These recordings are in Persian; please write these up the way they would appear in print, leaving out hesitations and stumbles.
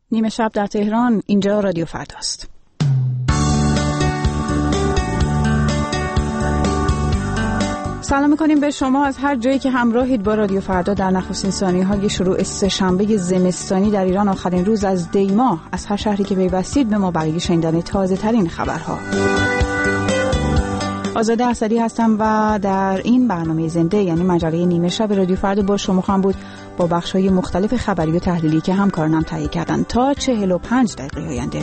نیمه شب در تهران، اینجا رادیو فرداست. سلام می‌کنیم به شما از هر جایی که همراهید با رادیو فردا در نخستین ثانیه‌های شروع سه‌شنبه زمستانی در ایران، آخرین روز از دی ماه. از هر شهری که پیوستید به ما برای شنیدن تازه‌ترین خبرها. آزاده اسدی هستم و در این برنامه زنده، یعنی مجله نیمه شب رادیو فردا، با شما خواهم بود با بخش‌های مختلف خبری و تحلیلی که همکارانم تهیه کردن تا 45 دقیقه آینده.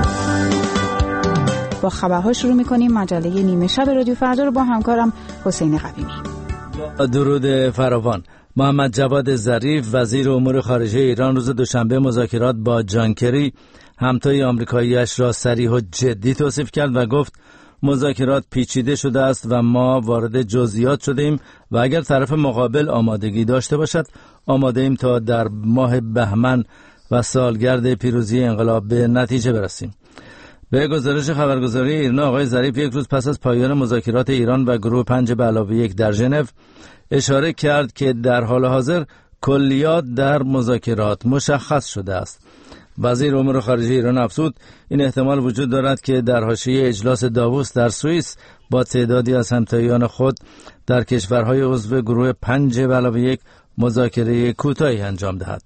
با خبرها شروع می‌کنیم. مجله نیمه شب رادیو فردا رو با همکارم حسین قویمی. درود فراوان. محمد جواد ظریف وزیر امور خارجه ایران روز دوشنبه مذاکرات با جان کری، همتای آمریکایی‌اش را صریح و جدی توصیف کرد و گفت مذاکرات پیچیده شده است و ما وارد جزئیات شدیم و اگر طرف مقابل آمادگی داشته باشد آماده ایم تا در ماه بهمن و سالگرد پیروزی انقلاب به نتیجه برسیم. به گزارش خبرگزاری ایرنا، آقای ظریف یک روز پس از پایان مذاکرات ایران و گروه 5+1 در ژنو اشاره کرد که در حال حاضر کلیات در مذاکرات مشخص شده است. وزیر امور خارجه ایران افزود این احتمال وجود دارد که در حاشیه اجلاس داووس در سوئیس با تعدادی از همتایان خود در کشورهای عضو گروه 5+1 مذاکره کوتاهی انجام دهد.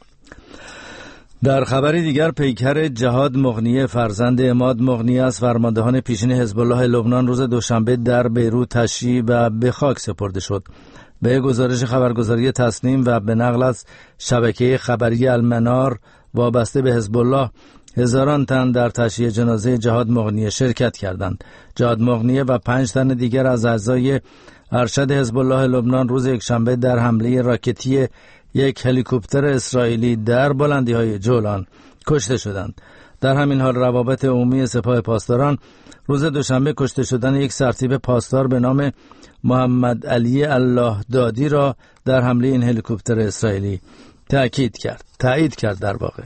در خبری دیگر، پیکر جهاد مغنیه فرزند عماد مغنیه از فرماندهان پیشین حزب الله لبنان روز دوشنبه در بیروت تشییع و به خاک سپرده شد. به گزارش خبرگزاری تسنیم و به نقل از شبکه خبری المنار وابسته به حزب الله، هزاران تن در تشییع جنازه جهاد مغنیه شرکت کردند. جهاد مغنیه و 5 تن دیگر از اعضای ارشد حزب الله لبنان روز یکشنبه در حمله راکتی یک هلیکوپتر اسرائیلی در بلندی‌های جولان کشته شدند. در همین حال روابط عمومی سپاه پاسداران روز دوشنبه کشته شدن یک سرتیپ پاسدار به نام محمد علی الله دادی را در حمله این هلیکوپتر اسرائیلی تایید کرد در واقع.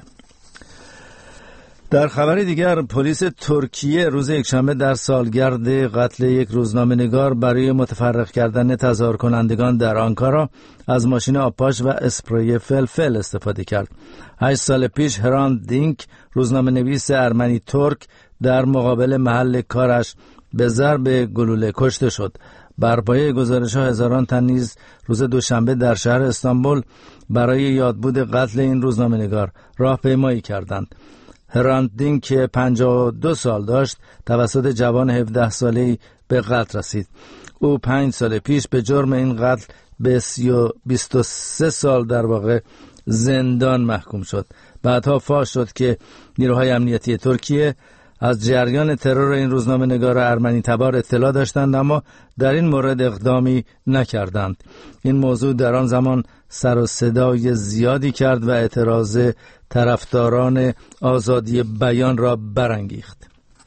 در خبر دیگر، پلیس ترکیه روز یکشنبه در سالگرد قتل یک روزنامه‌نگار برای متفرق کردن تظاهر کنندگان در آنکارا از ماشین آبپاش و اسپری فلفل استفاده کرد. 8 سال پیش هراند دینک، روزنامه‌نویس ارمنی ترک، در مقابل محل کارش به ضرب گلوله کشته شد. بر پایه گزارش‌ها هزاران تن نیز روز دوشنبه در شهر استانبول برای یادبود قتل این روزنامه‌نگار راهپیمایی کردند. هراندین که 52 سال داشت توسط جوان 17 ساله‌ای به قتل رسید. او 5 سال پیش به جرم این قتل به 23 سال در واقع زندان محکوم شد. بعدها فاش شد که نیروهای امنیتی ترکیه از جریان ترور این روزنامه‌نگار ارمنی تبار اطلاع داشتند اما در این مورد اقدامی نکردند. این موضوع در آن زمان سر و صدای زیادی کرد و اعتراض طرفداران آزادی بیان را برانگیخت.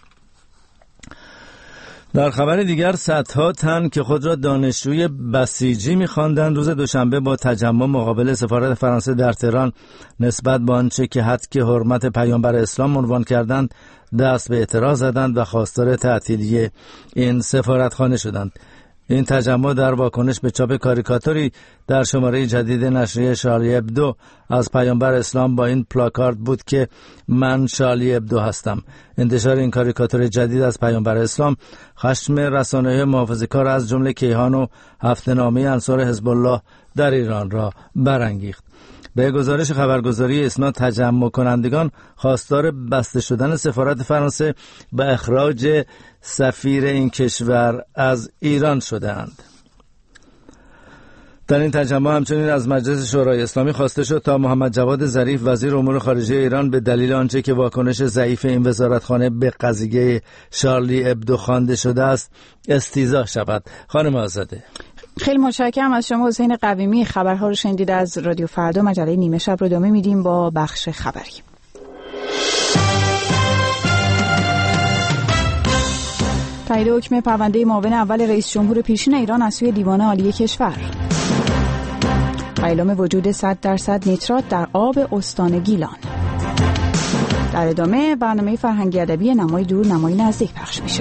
در خبر دیگر، صدها تن که خود را دانشجوی بسیجی می‌خواندند روز دوشنبه با تجمع مقابل سفارت فرانسه در تهران نسبت به آنچه که حق حرمت پیامبر اسلام عنوان کردند دست به اعتراض زدند و خواستار تعطیلی این سفارتخانه شدند. این تجمع در واکنش به چاپ کاریکاتوری در شماره جدید نشریه شارلی ابدو از پیامبر اسلام با این پلاکارد بود که من شارلی ابدو هستم. انتشار این کاریکاتور جدید از پیامبر اسلام خشم رسانه‌های محافظه‌کار از جمله کیهان و هفته‌نامه انصار حزب الله در ایران را برانگیخت. به گزارش خبرگزاری اسنا، تجمع کنندگان خواستار بسته شدن سفارت فرانسه و اخراج سفیر این کشور از ایران شدند. در این تجمع همچنین از مجلس شورای اسلامی خواسته شد تا محمد جواد ظریف وزیر امور خارجه ایران به دلیل آنچه که واکنش ضعیف این وزارتخانه به قضیه شارلی ابدو خوانده شده است استیضاح شود. خانم آزاده. خیلی متشکرم از شما حسین قویمی. خبرها رو شنیدید از رادیو فردا. مجله نیمه شب رو ادامه میدیم با بخش خبری. تایید حکم پرونده معاون اول رئیس جمهور پیشین ایران از سوی دیوان عالی کشور. اعلام وجود 100% نیترات در آب استان گیلان. در ادامه برنامه فرهنگی ادبی نمای دور نمای نزدیک پخش میشه.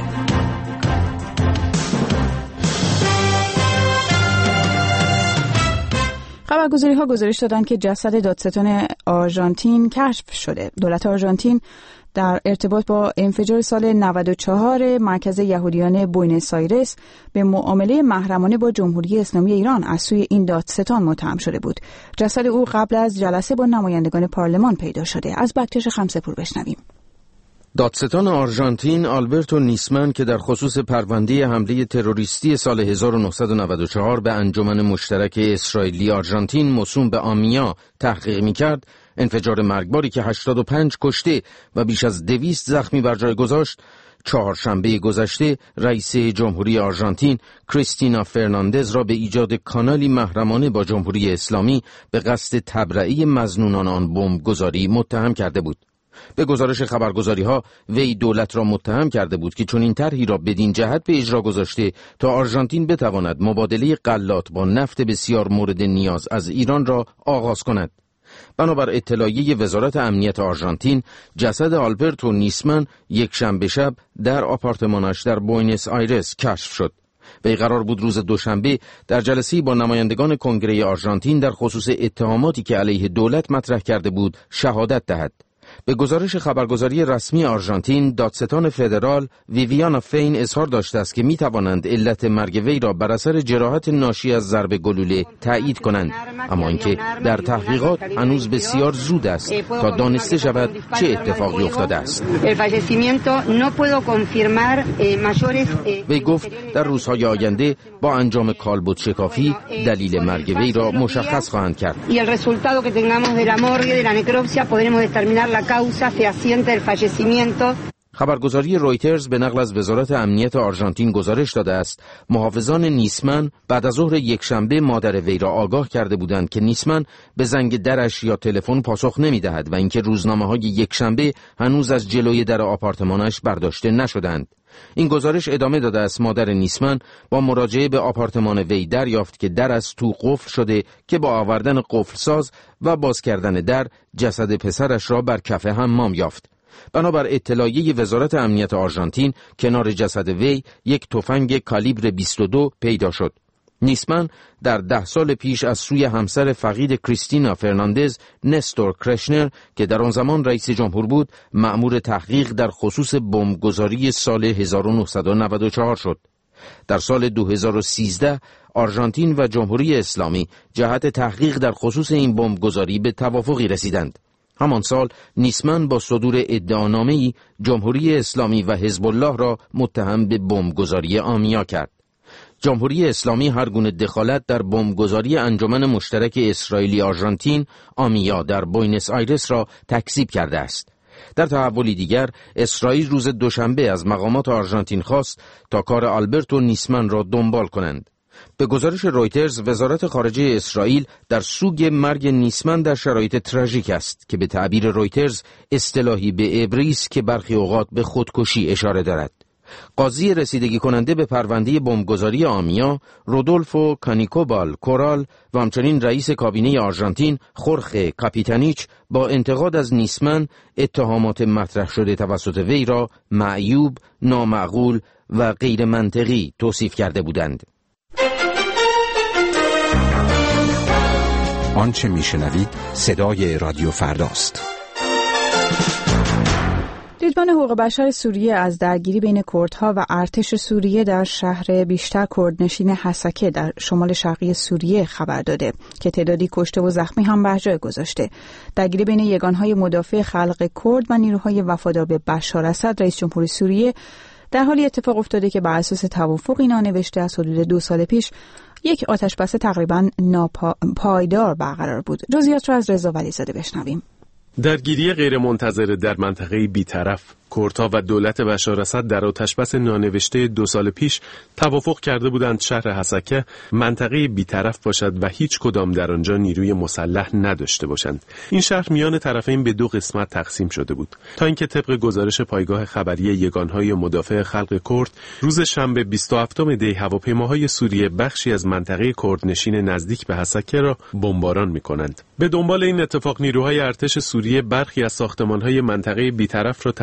خبرگزاری‌ها گزارش دادند که جسد دادستان آرژانتین کشف شده. دولت آرژانتین در ارتباط با انفجار سال 94 مرکز یهودیان بوئنوس آیرس به معامله محرمانه با جمهوری اسلامی ایران از سوی این دادستان متهم شده بود. جسد او قبل از جلسه با نمایندگان پارلمان پیدا شده. از بکتش خمسه‌پور بشنویم. دادستان آرژانتین آلبرتو نیسمن که در خصوص پرونده حمله تروریستی سال 1994 به انجمن مشترک اسرائیلی آرژانتین موسوم به آمیا تحقیق می‌کرد، انفجار مرگباری که 85 کشته و بیش از 200 زخمی بر جای گذاشت، چهارشنبه گذشته رئیس جمهوری آرژانتین کریستینا فرناندز را به ایجاد کانالی محرمانه با جمهوری اسلامی به قصد تبرئه مظنونان آن بمبگذاری متهم کرده بود. به گزارش خبرگزاری‌ها وی دولت را متهم کرده بود که چنین طرحی را بدین جهت به اجرا گذاشته تا آرژانتین بتواند مبادله غلات با نفت بسیار مورد نیاز از ایران را آغاز کند. بنابر اطلاعیه وزارت امنیت آرژانتین، جسد آلبرتو نیسمن یک شنبه شب در آپارتمانش در بوئنوس آیرس کشف شد. وی قرار بود روز دوشنبه در جلسه‌ای با نمایندگان کنگره آرژانتین در خصوص اتهاماتی که علیه دولت مطرح کرده بود شهادت دهد. به گزارش خبرگزاری رسمی آرژانتین، دادستان فدرال ویویانا فین اظهار داشته است که می توانند علت مرگ وی را بر اثر جراحت ناشی از ضرب گلوله تایید کنند، اما اینکه در تحقیقات هنوز بسیار زود است تا دانسته شود چه اتفاقی افتاده است. وی گفت در روزهای آینده با انجام کالبد شکافی دلیل مرگ وی را مشخص خواهند کرد. خبرگزاری رویترز به نقل از وزارت امنیت آرژانتین گزارش داده است محافظان نیسمن بعد از ظهر یکشنبه مادر وی را آگاه کرده بودند که نیسمن به زنگ درش یا تلفن پاسخ نمی‌دهد و اینکه روزنامه‌های یکشنبه هنوز از جلوی در آپارتمانش برداشته نشدند. این گزارش ادامه داده است مادر نیسمن با مراجعه به آپارتمان وی دریافت که در از تو قفل شده که با آوردن قفلساز و باز کردن در جسد پسرش را بر کف حمام یافت. بنابر اطلاعیه وزارت امنیت آرژانتین کنار جسد وی یک تفنگ کالیبر 22 پیدا شد. نیسمن در 10 سال پیش از سوی همسر فقید کریستینا فرناندز، نستور کرشنر که در آن زمان رئیس جمهور بود، مأمور تحقیق در خصوص بمبگذاری سال 1994 شد. در سال 2013 آرژانتین و جمهوری اسلامی جهت تحقیق در خصوص این بمبگذاری به توافقی رسیدند. همان سال نیسمن با صدور ادعانامه‌ای جمهوری اسلامی و حزب الله را متهم به بمبگذاری آمیا کرد. جمهوری اسلامی هر گونه دخالت در بمبگذاری انجمن مشترک اسرائیلی آرژانتین آمیا در بوئنوس آیرس را تکذیب کرده است. در تحولی دیگر، اسرائیل روز دوشنبه از مقامات آرژانتین خواست تا کار آلبرتو نیسمن را دنبال کنند. به گزارش رویترز، وزارت خارجه اسرائیل در سوگ مرگ نیسمن در شرایط تراژیک است که به تعبیر رویترز اصطلاحی به عبری است که برخی اوقات به خودکشی اشاره دارد. قاضی رسیدگی کننده به پرونده بمبگذاری آمیا، رودولفو کانیکوبال کورال و همچنین رئیس کابینه آرژانتین خورخه کاپیتانیچ با انتقاد از نیسمن اتهامات مطرح شده توسط وی را معیوب، نامعقول و غیر منطقی توصیف کرده بودند. آنچه میشنوید صدای رادیو فرداست. دیدبان حقوق بشر سوریه از درگیری بین کردها و ارتش سوریه در شهر بیشتر کردنشین حسکه در شمال شرقی سوریه خبر داده که تعدادی کشته و زخمی هم بر جای گذاشته. درگیری بین یگانهای مدافع خلق کرد و نیروهای وفادار به بشار اسد رئیس جمهور سوریه در حالی اتفاق افتاده که بر اساس توافقی نانوشته از حدود 2 سال پیش یک آتشبس تقریباً پایدار برقرار بود. جزئیات را از رضا ولیزاده بشنویم. درگیری غیرمنتظره در منطقه بی‌طرف، کردها و دولت بشار اسد در آتشبس نانوشته 2 سال پیش توافق کرده بودند شهر حسکه منطقه بی‌طرف باشد و هیچ کدام در آنجا نیروی مسلح نداشته باشند. این شهر میان طرفین به 2 قسمت تقسیم شده بود تا اینکه طبق گزارش پایگاه خبری یگانهای مدافع خلق کرد روز شنبه 27 دی هواپیماهای سوریه بخشی از منطقه کردنشین نزدیک به حسکه را بمباران می‌کنند. به دنبال این اتفاق نیروهای ارتش سوریه برخی از ساختمان‌های منطقه بی‌طرف را تصرف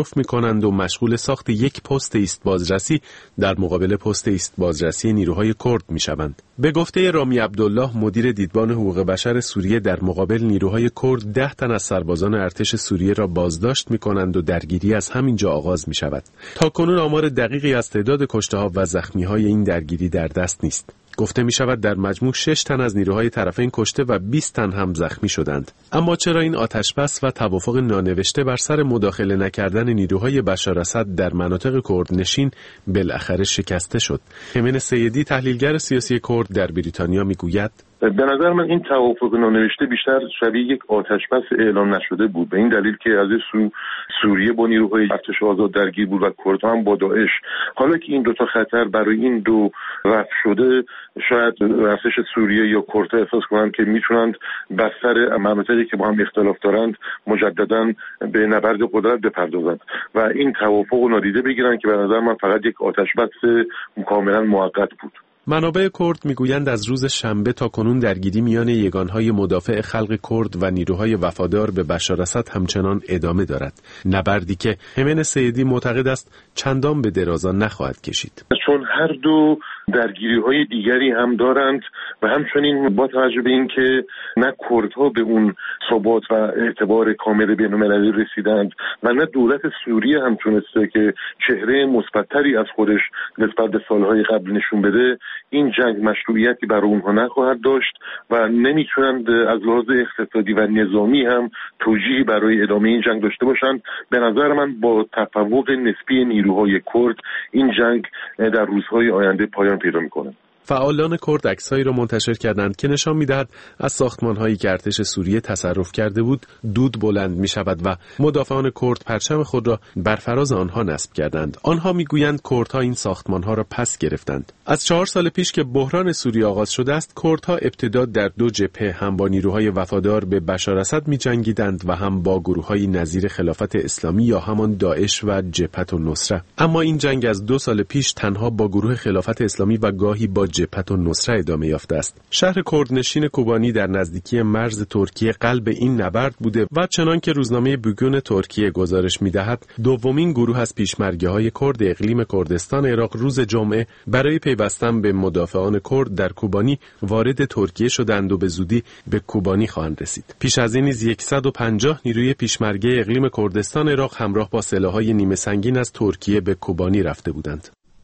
تصرف می‌کنند و مشغول ساخت یک پست ایست بازرسی در مقابل پست ایست بازرسی نیروهای کرد می‌شوند. به گفته رامی عبدالله مدیر دیدبان حقوق بشر سوریه، در مقابل نیروهای کرد 10 تن از سربازان ارتش سوریه را بازداشت می‌کنند و درگیری از همینجا آغاز می‌شود. تاکنون آمار دقیقی از تعداد کشته‌ها و زخمی‌های این درگیری در دست نیست. گفته می شود در مجموع 6 تن از نیروهای طرفین کشته و 20 تن هم زخمی شدند. اما چرا این آتشبس و توافق نانوشته بر سر مداخله نکردن نیروهای بشار اسد در مناطق کردنشین بالاخره شکسته شد؟ همین سیدی، تحلیلگر سیاسی کرد در بریتانیا، می گوید به نظر من این توافق نانوشته بیشتر شبیه یک آتشبس اعلام نشده بود، به این دلیل که از این سوریه با نیروهای ارتش آزاد درگیر بود و کردها هم با داعش. حالا که این 2 تا خطر برای این دو رفع شده، شاید ارتش سوریه یا کردها احساس کنند که میتونند بستر مناطقی که با هم اختلاف دارند مجددا به نبرد قدرت بپردازند و این توافق رو نادیده بگیرن که به نظر من فقط یک آتشبس کاملا موقت بود. منابع کرد میگویند از روز شنبه تا کنون درگیری میان یگانهای مدافع خلق کرد و نیروهای وفادار به بشار اسد همچنان ادامه دارد، نبردی که همین سیدی معتقد است چندان به درازا نخواهد کشید. چون هر دو درگیری‌های دیگری هم دارند و همچنین با توجه به این که نه کردها به اون ثبات و اعتبار کامل بین‌المللی رسیدند و نه دولت سوریه هم تونسته که چهره مثبت‌تری از خودش نسبت به سالهای قبل نشون بده، این جنگ مشروعیتی برای اونها نخواهد داشت و نمیتونند از لحاظ اقتصادی و نظامی هم توجیهی برای ادامه این جنگ داشته باشند. به نظر من با تفوق نسبی نیروهای کرد این جنگ در روزهای آینده پایان پیدا میکنه. فعالان کرد عکس‌هایی را منتشر کردند که نشان می‌دهد از ساختمان‌هایی که ارتش سوریه تصرف کرده بود دود بلند می‌شود و مدافعان کرد پرچم خود را بر فراز آنها نصب کردند. آنها می‌گویند کردها این ساختمان‌ها را پس گرفتند. از 4 سال پیش که بحران سوریه آغاز شده است، کردها ابتدا در 2 جبهه هم با نیروهای وفادار به بشار اسد می‌جنگیدند و هم با گروه‌های نظیر خلافت اسلامی یا همان داعش و جبهه النصره. اما این جنگ از 2 سال پیش تنها با گروه خلافت اسلامی و گاهی با جبهه النصره ادامه یافته است. شهر کردنشین کوبانی در نزدیکی مرز ترکیه قلب این نبرد بوده و چنان که روزنامه بوگون ترکیه گزارش می‌دهد، دومین گروه از پیشمرگه‌های کرد اقلیم کردستان عراق روز جمعه برای پیوستن به مدافعان کرد در کوبانی وارد ترکیه شدند و به زودی به کوبانی خواهند رسید. پیش از این نیز 150 نیروی پیشمرگه اقلیم کردستان عراق همراه با سلاح‌های نیمه سنگین از ترکیه به کوبانی رفته بودند.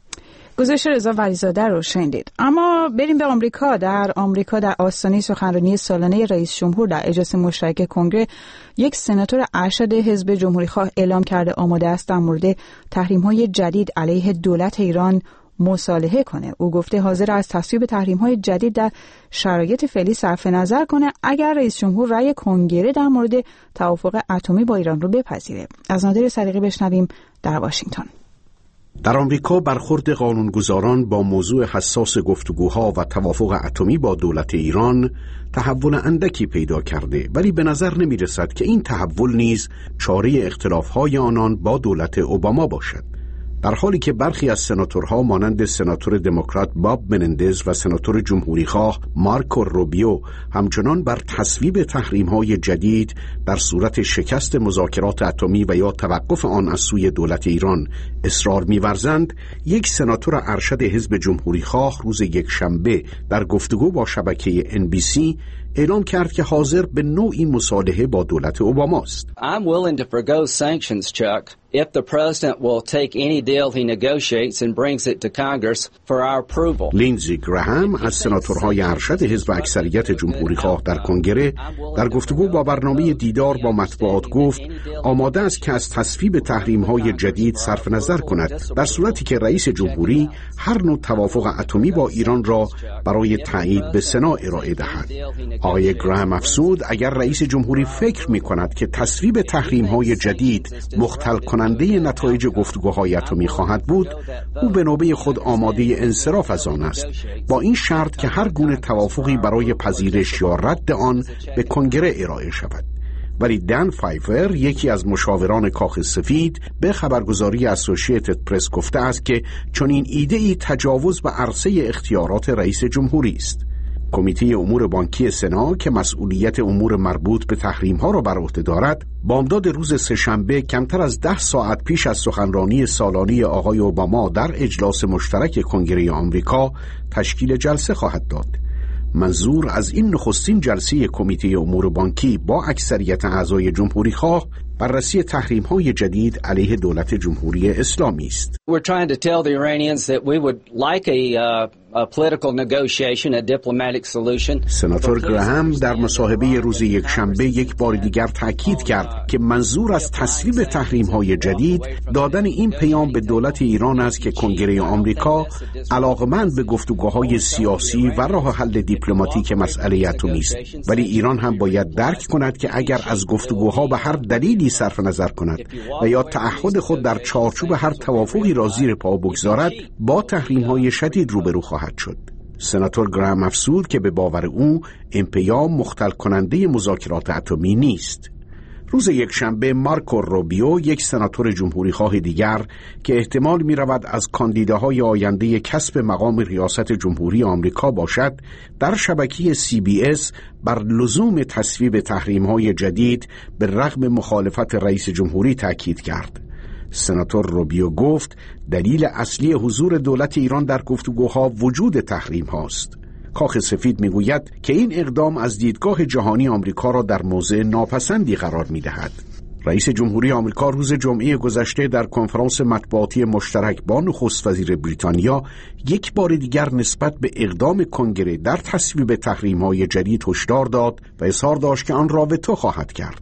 گزارش رضا ولیزاده رو شنیدید. اما بریم به آمریکا. در آمریکا در آستانه سخنرانی سالانه رئیس جمهور در اجلاس مشترک کنگره، یک سناتور ارشد حزب جمهوری‌خواه اعلام کرده آماده است در مورد تحریم‌های جدید علیه دولت ایران مصالحه کنه. او گفته حاضر از تصویب تحریم‌های جدید در شرایط فعلی صرف نظر کنه اگر رئیس جمهور رأی کنگره در مورد توافق اتمی با ایران رو بپذیره. از نادر صدیقی بشنویم در واشنگتن. در آمریکا برخورد قانونگذاران با موضوع حساس گفتگوها و توافق اتمی با دولت ایران تحول اندکی پیدا کرده، ولی به نظر نمی رسد که این تحول نیز چاره اختلافهای آنان با دولت اوباما باشد. در حالی که برخی از سناتورها مانند سناتور دموکرات باب منندز و سناتور جمهوریخواه مارکو روبیو همچنان بر تصویب تحریم‌های جدید در صورت شکست مذاکرات اتمی و یا توقف آن از سوی دولت ایران اصرار می‌ورزند، یک سناتور ارشد حزب جمهوریخواه روز یکشنبه در گفتگو با شبکه NBC اعلام کرد که حاضر به نوعی مصالحه با دولت اوباما است. I'm willing to forgo sanctions, Chuck, if the president will take any deal he negotiates and brings it to Congress for our approval. لینزی گراهام از سناتورهای ارشد حزب اکثریت جمهوریخواه در کنگره در گفتگو با برنامه دیدار با مطبوعات گفت آماده است که از تصویب تحریم‌های جدید صرف نظر کند در صورتی که رئیس جمهوری هر نوع توافق اتمی با ایران را برای تایید به سنا ارائه دهد. آقای گراهام افزود اگر رئیس جمهوری فکر می‌کند که تصویب تحریم‌های جدید مختل کننده نتایج گفتگوهای اتمی خواهد بود، او به نوبه خود آماده انصراف از آن است، با این شرط که هر گونه توافقی برای پذیرش یا رد آن به کنگره ارائه شود. ولی دن فایفر، یکی از مشاوران کاخ سفید، به خبرگزاری اسوسییتد پرس گفته است که چنین ایده‌ای تجاوز به عرصه اختیارات رئیس جمهوری است. کمیته امور بانکی سنا که مسئولیت امور مربوط به تحریم‌ها را بر عهده دارد، بامداد روز سه‌شنبه کمتر از 10 ساعت پیش از سخنرانی سالانه آقای اوباما در اجلاس مشترک کنگره آمریکا تشکیل جلسه خواهد داد. منظور از این نخستین جلسه کمیته امور بانکی با اکثریت اعضای جمهوری‌خواه بررسی تحریم‌های جدید علیه دولت جمهوری اسلامی است. We're trying to tell the Iranians that we would like a political negotiation, a diplomatic solution. سناتور گراهام در مصاحبه روز یکشنبه یک بار دیگر تأکید کرد که منظور از تصویب تحریم‌های جدید دادن این پیام به دولت ایران است که کنگره آمریکا علاقمند به گفتگوهای سیاسی و راه حل دیپلماتیک مسئله اتمی است، ولی ایران هم باید درک کند که اگر از گفتگوها به هر دلیلی صرف نظر کند و یا تعهد خود در چارچوب هر توافقی را زیر پا بگذارد، با تحریم‌های شدید روبرو خواهد شد. سناتور گراهام افزود که به باور او این پیام مختل کننده مذاکرات اتمی نیست. روز یکشنبه مارکو روبیو، یک سناتور جمهوری خواه دیگر که احتمال می رود از کاندیداهای آینده کسب مقام ریاست جمهوری آمریکا باشد، در شبکه CBS بر لزوم تصویب تحریم‌های جدید به رغم مخالفت رئیس جمهوری تاکید کرد. سناتور روبیو گفت دلیل اصلی حضور دولت ایران در گفتگوها وجود تحریم هاست. کاخ سفید میگوید که این اقدام از دیدگاه جهانی آمریکا را در موضع ناپسندی قرار میدهد. رئیس جمهوری آمریکا روز جمعه گذشته در کنفرانس مطبوعاتی مشترک با نخست وزیر بریتانیا یک بار دیگر نسبت به اقدام کنگره در تصویب تحریم‌های جدید هشدار داد و اظهار داشت که آن را وتو خواهد کرد.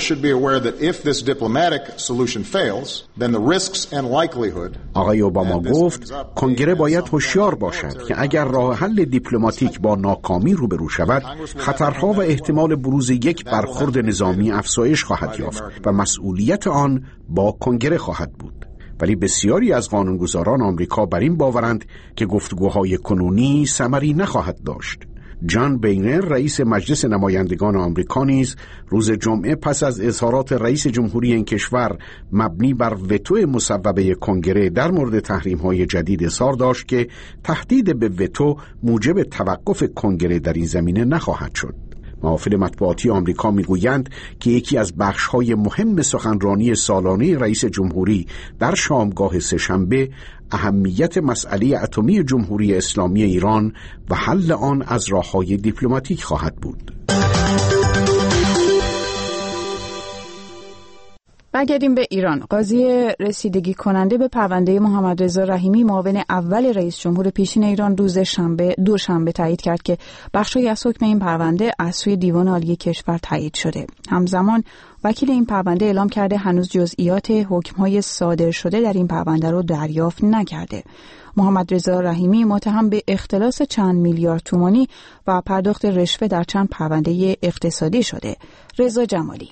آقای اوباما گفت کنگره باید هوشیار باشد که اگر راه حل دیپلماتیک با ناکامی روبرو شود، خطرها و احتمال بروز یک برخورد نظامی افزایش خواهد یافت و مسئولیت آن با کنگره خواهد بود. ولی بسیاری از قانونگذاران آمریکا بر این باورند که گفتگوهای کنونی ثمری نخواهد داشت. جان بینر، رئیس مجلس نمایندگان آمریکا، نیز روز جمعه پس از اظهارات رئیس جمهوری این کشور مبنی بر وتو مصوبه کنگره در مورد تحریم‌های جدید اظهار داشت که تهدید به وتو موجب توقف کنگره در این زمینه نخواهد شد. محافل مطبوعاتی آمریکا میگویند که یکی از بخش‌های مهم سخنرانی سالانه رئیس جمهوری در شامگاه سه‌شنبه اهمیت مسئله اتمی جمهوری اسلامی ایران و حل آن از راه‌های دیپلماتیک خواهد بود. برگردیم به ایران. قاضی رسیدگی کننده به پرونده محمد رضا رحیمی، معاون اول رئیس جمهور پیشین ایران، روز دوشنبه تایید کرد که بخشی از حکم این پرونده از سوی دیوان عالی کشور تایید شده. همزمان وکیل این پرونده اعلام کرده هنوز جزئیات حکم‌های صادر شده در این پرونده رو دریافت نکرده. محمد رضا رحیمی متهم به اختلاس چند میلیارد تومانی و پرداخت رشوه در چند پرونده اقتصادی شده. رضا جمالی.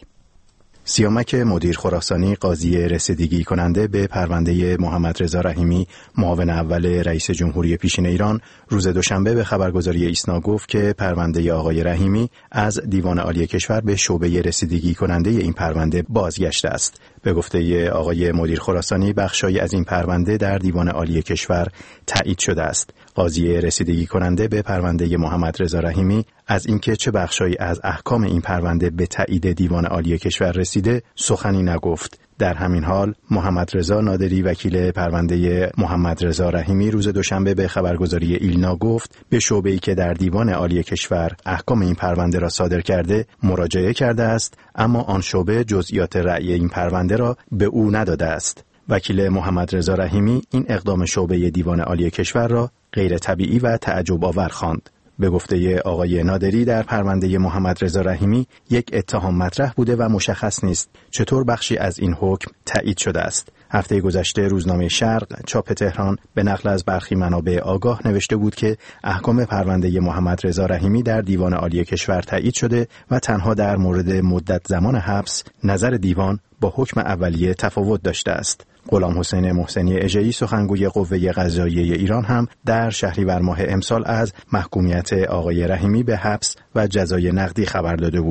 سیامک مدیر خراسانی، قاضی رسیدگی کننده به پرونده محمد رضا رحیمی، معاون اول رئیس جمهوری پیشین ایران، روز دوشنبه به خبرگزاری ایسنا گفت که پرونده آقای رحیمی از دیوان عالی کشور به شعبه رسیدگی کننده این پرونده بازگشته است. به گفته آقای مدیر خراسانی، بخشایی از این پرونده در دیوان عالی کشور تایید شده است. قاضی رسیدگی کننده به پرونده محمد رضا رحیمی از اینکه چه بخشایی از احکام این پرونده به تایید دیوان عالی کشور رسیده سخنی نگفت. در همین حال محمد رضا نادری، وکیل پرونده محمد رضا رحیمی، روز دوشنبه به خبرگزاری ایلنا گفت به شعبه‌ای که در دیوان عالی کشور احکام این پرونده را صادر کرده مراجعه کرده است، اما آن شعبه جزئیات رأی این پرونده را به او نداده است. وکیل محمد رضا رحیمی این اقدام شعبه دیوان عالی کشور را غیر طبیعی و تعجب آور خواند. به گفته آقای نادری، در پرونده محمد رضا رحیمی یک اتهام مطرح بوده و مشخص نیست چطور بخشی از این حکم تایید شده است. هفته گذشته روزنامه شرق چاپ تهران به نقل از برخی منابع آگاه نوشته بود که احکام پرونده محمد رضا رحیمی در دیوان عالی کشور تایید شده و تنها در مورد مدت زمان حبس نظر دیوان با حکم اولیه تفاوت داشته است. غلام حسین محسنی اژه‌ای، سخنگوی قوه قضاییه ایران، هم در شهریور ماه امسال از محکومیت آقای رحیمی به حبس و جزای نقدی خبر داده بود.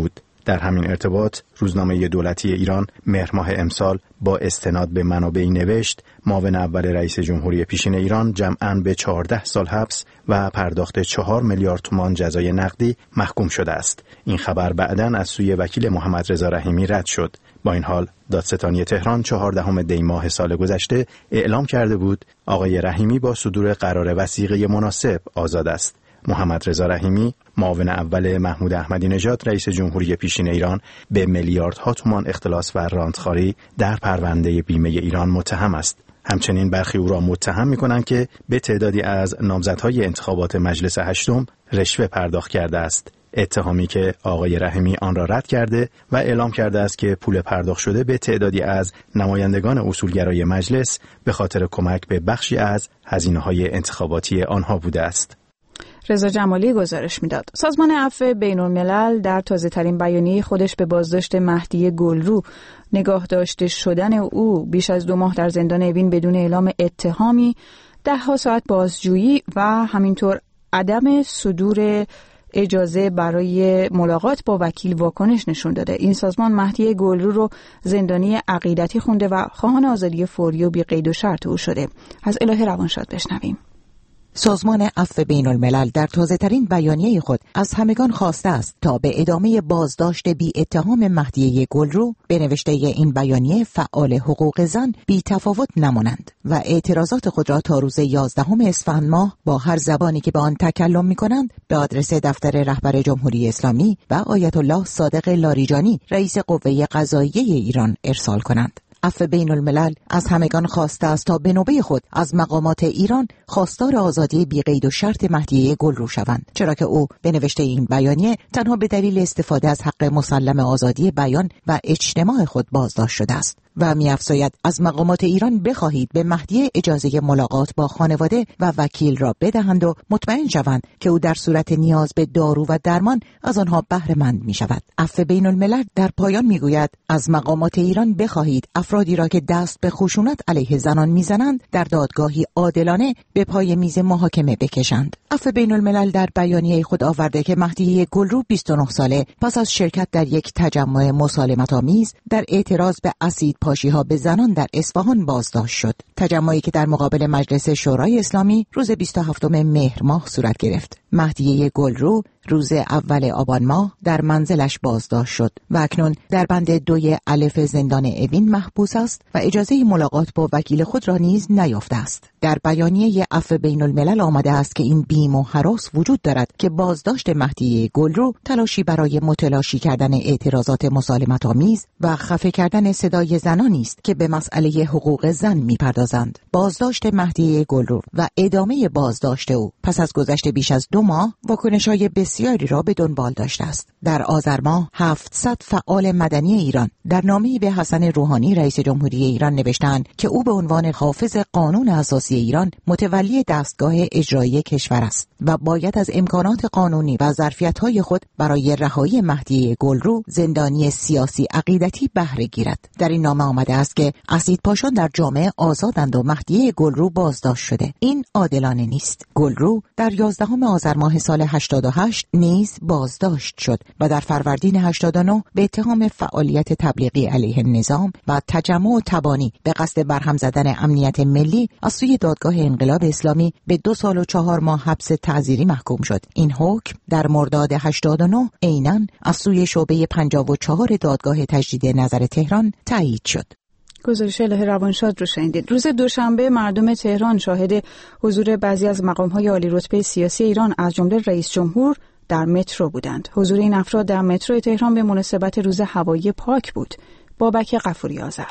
در همین ارتباط روزنامه دولتی ایران مهر ماه امسال با استناد به منابعی نوشت معاون اول رئیس جمهوری پیشین ایران جمعاً به 14 سال حبس و پرداخت 4 میلیارد تومان جزای نقدی محکوم شده است. این خبر بعداً از سوی وکیل محمد رضا رحیمی رد شد. با این حال دادستانی تهران 14 دی ماه سال گذشته اعلام کرده بود آقای رحیمی با صدور قرار وثیقه مناسب آزاد است. محمد رضا رحیمی معاون اول محمود احمدی نژاد رئیس جمهوری پیشین ایران به میلیاردها تومان اختلاس و رانتخواری در پرونده بیمه ایران متهم است. همچنین برخی او را متهم می‌کنند که به تعدادی از نامزدهای انتخابات مجلس هشتم رشوه پرداخت کرده است. اتهامی که آقای رحیمی آن را رد کرده و اعلام کرده است که پول پرداخت شده به تعدادی از نمایندگان اصولگرای مجلس به خاطر کمک به بخشی از هزینه‌های انتخاباتی آنها بوده است. رضا جمالی گزارش میداد. سازمان عفو بین‌الملل در تازه‌ترین بیانیه خودش به بازداشت مهدی گلرو، نگاه داشته شدن او بیش از 2 ماه در زندان اوین بدون اعلام اتهامی، 10 ساعت بازجویی و همینطور عدم صدور اجازه برای ملاقات با وکیل واکنش نشون داده. این سازمان مهدی گلرو رو زندانی عقیدتی خونده و خواهان آزادی فوری و بی قید و شرط او شده. از الهه روانشاد بشنویم. سازمان عفو بین‌الملل در تازه‌ترین بیانیه خود از همگان خواسته است تا به ادامه بازداشت بی اتهام مهدی گلرو به نوشته این بیانیه فعال حقوق زن بی تفاوت نمانند و اعتراضات خود را تا روز 11 اسفند ماه با هر زبانی که به آن تکلم می‌کنند به آدرس دفتر رهبر جمهوری اسلامی و آیت الله صادق لاریجانی رئیس قوه قضاییه ایران ارسال کنند. عفو بین‌الملل از همگان خواسته است تا به نوبه خود از مقامات ایران خواستار آزادی بی قید و شرط مهدی گلرو شوند، چرا که او به نوشته این بیانیه تنها به دلیل استفاده از حق مسلم آزادی بیان و اجتماع خود بازداشت شده است و می‌افزاید از مقامات ایران بخواهید به مهدی اجازه ملاقات با خانواده و وکیل را بدهند و مطمئن شوند که او در صورت نیاز به دارو و درمان از آنها بهره مند می‌شود. عفو بین‌الملل در پایان می‌گوید از مقامات ایران بخواهید افرادی را که دست به خشونت علیه زنان می‌زنند در دادگاهی عادلانه به پای میز محاکمه بکشند. عفو بین‌الملل در بیانیه خود آورده که مهدی گلرو 29 ساله پس از شرکت در یک تجمع مسالمت‌آمیز در اعتراض به اسید پاشی‌ها به زنان در اصفهان بازداشت شد. تجمعی که در مقابل مجلس شورای اسلامی روز 27 مهر ماه صورت گرفت. مهدی گلرو روز اول آبان ماه در منزلش بازداشت شد و اکنون در بند 2 الف زندان اوین محبوس است و اجازه ملاقات با وکیل خود را نیز نیافته است. در بیانیه عفو بین‌الملل آمده است که این بیم و هراس وجود دارد که بازداشت مهدی گلرو تلاشی برای متلاشی کردن اعتراضات مسالمت‌آمیز و خفه کردن صدای زنانی است که به مسئله حقوق زن می‌پردازند. بازداشت مهدی گلرو و ادامه بازداشت او پس از گذشت بیش از 2 ماه واکنش‌های بسیاری را به دنبال داشته است. در آذر ماه 700 فعال مدنی ایران در نامه‌ای به حسن روحانی رئیس جمهوری ایران نوشتند که او به عنوان حافظ قانون اساسی ایران متولی دستگاه اجرایی کشور است و باید از امکانات قانونی و ظرفیت‌های خود برای رهایی مهدی گلرو زندانی سیاسی عقیدتی بهره گیرد. در این نامه آمده است که اسیدپاشان در جامعه آزادند و مهدی گلرو بازداشت شده. این عادلانه نیست. گلرو در 11 آذر ماه سال 88 نیز بازداشت شد و در فروردین 89 به اتهام فعالیت تبلیغی علیه نظام و تجمع و تبانی به قصد برهم زدن امنیت ملی از سوی دادگاه انقلاب اسلامی به 2 سال و 4 ماه حبس تعزیری محکوم شد. این حکم در مرداد 89 عیناً از سوی شعبه 54 دادگاه تجدید نظر تهران تایید شد. گزارش الهه روانشاد رو شنیدید. روز دوشنبه مردم تهران شاهد حضور بعضی از مقام‌های عالی رتبه سیاسی ایران از جمله رئیس جمهور در مترو بودند. حضور این افراد در مترو تهران به مناسبت روز هوایی پاک بود. بابک غفوری آذر.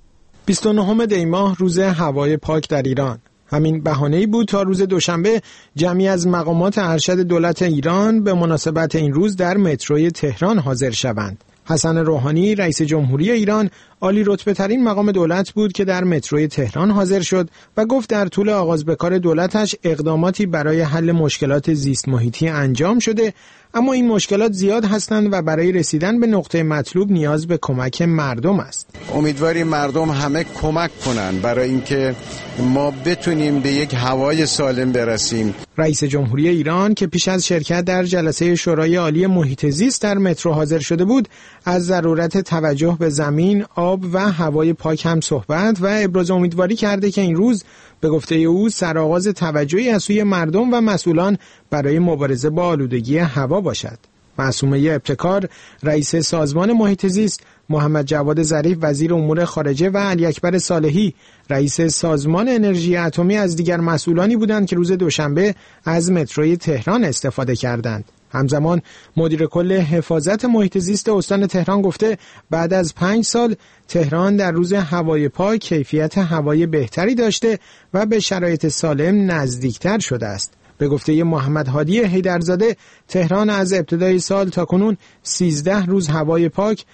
29 دی ماه روز هوای پاک در ایران. همین بهانه‌ای بود تا روز دوشنبه جمعی از مقامات ارشد دولت ایران به مناسبت این روز در متروی تهران حاضر شوند. حسن روحانی رئیس جمهوری ایران، عالی رتبه ترین مقام دولت بود که در متروی تهران حاضر شد و گفت در طول آغاز به کار دولتش اقداماتی برای حل مشکلات زیست محیطی انجام شده، اما این مشکلات زیاد هستند و برای رسیدن به نقطه مطلوب نیاز به کمک مردم است. امیدواریم مردم همه کمک کنن برای اینکه ما بتونیم به یک هوای سالم برسیم. رئیس جمهوری ایران که پیش از شرکت در جلسه شورای عالی محیط زیست در مترو حاضر شده بود، از ضرورت توجه به زمین، آب و هوای پاک هم صحبت و ابراز امیدواری کرده که این روز به گفته او سرآغاز توجهی از سوی مردم و مسئولان برای مبارزه با آلودگی هوا باشد. معصومه ابتکار رئیس سازمان محیط زیست، محمد جواد ظریف وزیر امور خارجه و علی اکبر صالحی رئیس سازمان انرژی اتمی از دیگر مسئولانی بودند که روز دوشنبه از متروی تهران استفاده کردند. همزمان مدیر کل حفاظت محیط زیست استان تهران گفته بعد از 5 سال تهران در روز هوای پاک کیفیت هوای بهتری داشته و به شرایط سالم نزدیکتر شده است. به گفته محمد هادی حیدرزاده تهران از ابتدای سال تا کنون 13 روز هوای پاک،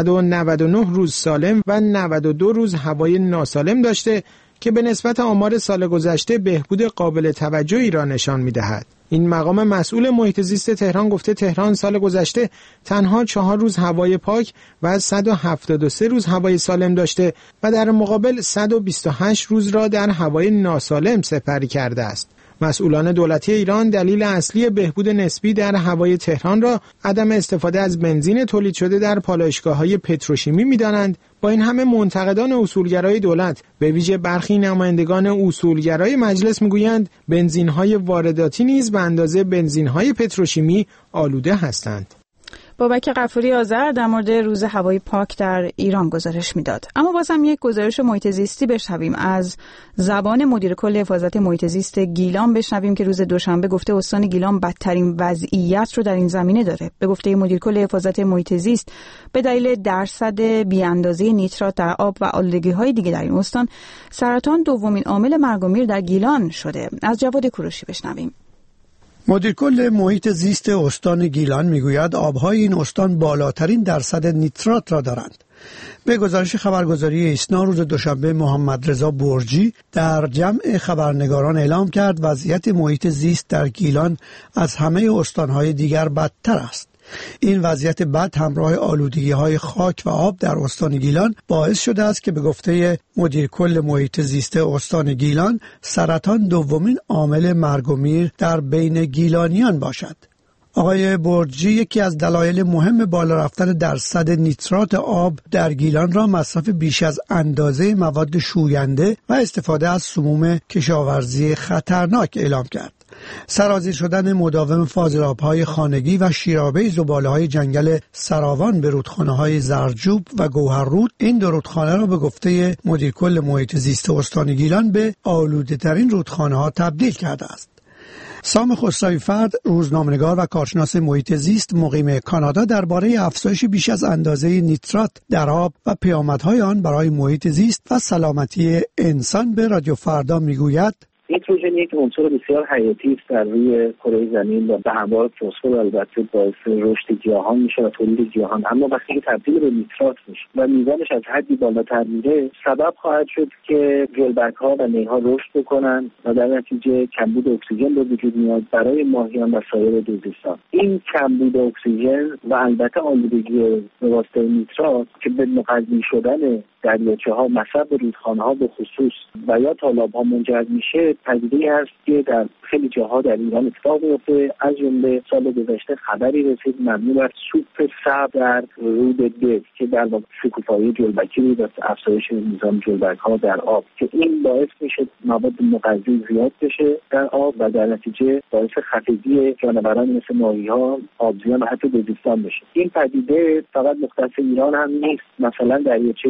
199 روز سالم و 92 روز هوای ناسالم داشته که به نسبت آمار سال گذشته بهبود قابل توجهی را نشان می‌دهد. این مقام مسئول محیط زیست تهران گفته تهران سال گذشته تنها 4 روز هوای پاک و 173 روز هوای سالم داشته و در مقابل 128 روز را در هوای ناسالم سپری کرده است. مسئولان دولتی ایران دلیل اصلی بهبود نسبی در هوای تهران را عدم استفاده از بنزین تولید شده در پالایشگاه‌های پتروشیمی می‌دانند. با این همه منتقدان اصولگرای دولت به ویژه برخی نمایندگان اصولگرای مجلس می‌گویند بنزین‌های وارداتی نیز به اندازه بنزین‌های پتروشیمی آلوده هستند. بابک غفوری آذر در مورد روز هوای پاک در ایران گزارش میداد. اما بازم یک گزارش محیط زیستی بشنویم از زبان مدیر کل حفاظت محیط زیست گیلان بشنویم که روز دوشنبه گفته استان گیلان بدترین وضعیت رو در این زمینه داره. به گفته مدیر کل حفاظت محیط زیست به دلیل درصد بی‌اندازه نیترات در آب و آلودگی‌های دیگه در این استان سرطان دومین عامل مرگ و میر در گیلان شده. از جواد کوروشی بشنویم. مدیر کل محیط زیست استان گیلان میگوید آبهای این استان بالاترین درصد نیترات را دارند. به گزارش خبرگزاری ایسنا روز دوشنبه محمد رضا برجی در جمع خبرنگاران اعلام کرد وضعیت محیط زیست در گیلان از همه استانهای دیگر بدتر است. این وضعیت بد همراه آلودگی‌های خاک و آب در استان گیلان باعث شده است که به گفته مدیر کل محیط زیست استان گیلان سرطان دومین عامل مرگ و میر در بین گیلانیان باشد. آقای برجی یکی از دلایل مهم بالا رفتن درصد نیترات آب در گیلان را مصرف بیش از اندازه مواد شوینده و استفاده از سموم کشاورزی خطرناک اعلام کرد. سرازیر شدن مداوم فاضلاب‌های خانگی و شیرابه زباله‌های جنگل سراوان به رودخانه‌های زرجوب و گوهررود این دو رودخانه را به گفته مدیر کل محیط زیست استان گیلان به آلوده‌ترین رودخانه‌ها تبدیل کرده است. سام خسروی فرد روزنامه‌نگار و کارشناس محیط زیست مقیم کانادا درباره افزایش بیش از اندازه نیترات در آب و پیامدهای آن برای محیط زیست و سلامتی انسان به رادیو فردا میگوید نیتروژن یک عنصر بسیار حیاتی است در روی کره زمین و به همراه فسفر البته باعث رشد گیاهان میشه و تولید گیاهان، اما وقتی که تبدیل به نیترات میشه و میزانش از حدی بالاتر میره سبب خواهد شد که گلبرگ‌ها و نی‌ها رشد بکنن و در نتیجه کمبود اکسیژن به وجود میاد برای ماهیان و سایر دوزیستان. این کمبود اکسیژن و البته آلودگی به واسطه نیترات که به مغذی شدن دریاچه‌ها، مصرف رودخانه‌ها به خصوص و یا تالاب‌ها منجر میشه، پدیده‌ای هست که در خیلی جاها در ایران اتفاق میفته. از جمله سال گذشته خبری رسید مبنی بر سوپ سبز در رود دز که در واقع شکوفایی جلبکی بود و افزایش میزان جلبک‌ها در آب که این باعث میشه مواد مغذی زیاد بشه در آب و در نتیجه باعث خفگی جانوران مثل ماهی‌ها، آبزیان و حتی دوزیستان بشه. این پدیده فقط مختص ایران هم نیست. مثلا دریاچه‌ای در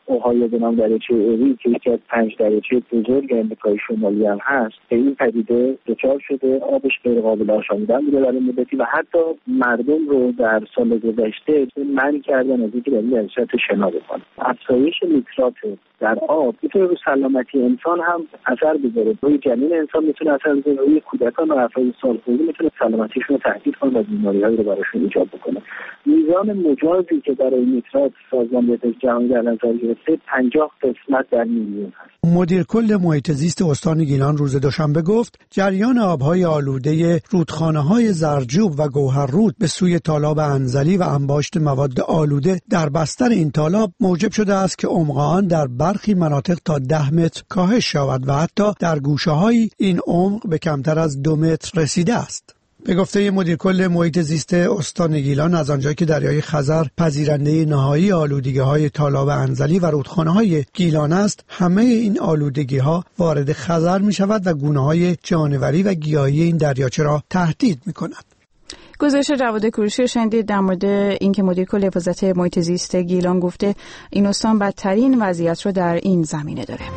اوهایو به نام دریاچه اوری که یکی از 5 دریاچه بزرگ آمریکای شمالی هم هست به این پدیده دچار شده. آبش غیر قابل آشامیدن بوده برای مدتی و حتی مردم رو در سال گذشته منع کردن از اینکه در این دریاچه شنا بکنن. افزایش نیترات در آب میتونه رو سلامتی انسان هم اثر بذاره. روی جنین انسان میتونه اثر بذاره، روی کودکان و افراد سالخورده میتونه سلامتیشون رو تهدید کنه و بیماری‌هایی رو براشون ایجاد بکنه. میزان مجازی که برای نیترات سازمان بهداشت جهانی در نظر گرفته 50 قسمت در میلیون هست. مدیر کل محیط زیست استان گیلان روز دوشنبه گفت جریان آبهای آلوده رودخانه‌های زرجوب و گوهررود به سوی تالاب انزلی و انباشت مواد آلوده در بستر این تالاب موجب شده است که عمق آن در برخی مناطق تا 10 متر کاهش شود و حتی در گوشه‌های این عمق به کمتر از 2 متر رسیده است. به گفته مدیر کل محیط زیست استان گیلان، از آنجایی که دریای خزر پذیرنده نهایی آلودگی‌های تالاب انزلی و رودخانه‌های گیلان است، همه این آلودگی‌ها وارد خزر می‌شود و گونه‌های جانوری و گیاهی این دریاچه را تهدید می‌کند. گزارش جواد کوروشی شنیدید در مورد اینکه مدیر کل حفاظت محیط زیست گیلان گفته این استان بدترین وضعیت رو در این زمینه داره.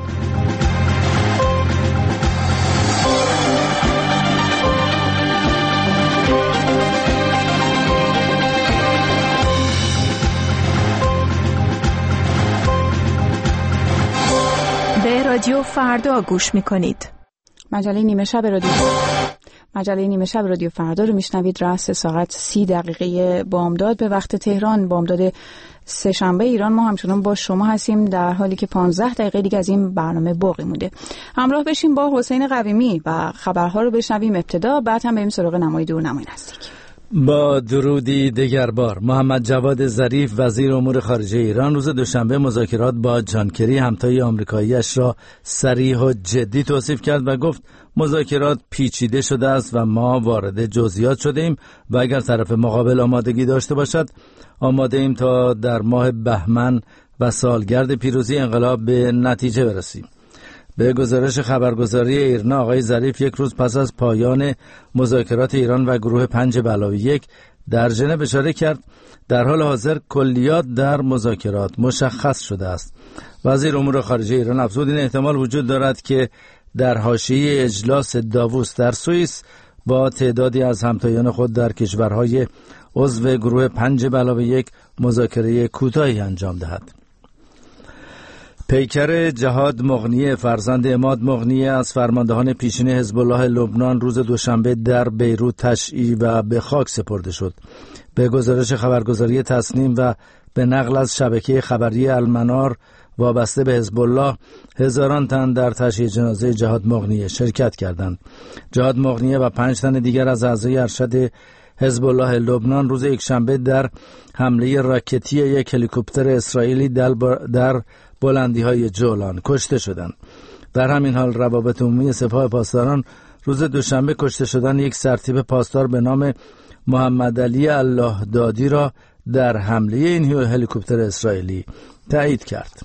به رادیو فردا گوش می‌کنید. مجله نیمه شب رادیو فردا رو میشنوید. رأس ساعت 30 دقیقه بامداد به وقت تهران، بامداد سه‌شنبه ایران. ما همچنان با شما هستیم در حالی که 15 دقیقه دیگه از این برنامه باقی مونده. همراه بشیم با حسین قویمی و خبرها رو بشنویم ابتدا، بعد هم بریم سراغ نمای دور نمای نزدیک. با درودی دگر بار، محمد جواد ظریف وزیر امور خارجه ایران روز دوشنبه مذاکرات با جان کری همتای آمریکایی‌اش را صریح و جدی توصیف کرد و گفت مذاکرات پیچیده شده است و ما وارد جزئیات شدیم و اگر طرف مقابل آمادگی داشته باشد آماده ایم تا در ماه بهمن و سالگرد پیروزی انقلاب به نتیجه برسیم. به گزارش خبرگزاری ایرنا، آقای ظریف یک روز پس از پایان مذاکرات ایران و گروه 5+1 در ژنو اشاره کرد در حال حاضر کلیات در مذاکرات مشخص شده است. وزیر امور خارجه ایران افزود این احتمال وجود دارد که در حاشیه اجلاس داووس در سوئیس با تعدادی از همتایان خود در کشورهای عضو گروه 5+1 مذاکره کوتاهی انجام دهد. پیکر جهاد مغنیه فرزند عماد مغنیه از فرماندهان پیشین حزب الله لبنان روز دوشنبه در بیروت تشییع و به خاک سپرده شد. به گزارش خبرگزاری تسنیم و به نقل از شبکه خبری المنار وابسته به حزب الله، هزاران تن در تشییع جنازه جهاد مغنیه شرکت کردند. جهاد مغنیه و 5 تن دیگر از اعضای ارشد حزب الله لبنان روز یکشنبه در حمله راکتی یک هلیکوپتر اسرائیلی در بلندی‌های جولان کشته شدند. در همین حال روابط عمومی سپاه پاسداران روز دوشنبه کشته شدن یک سرتیپ پاسدار به نام محمد علی الله دادی را در حمله این هلیکوپتر اسرائیلی تایید کرد.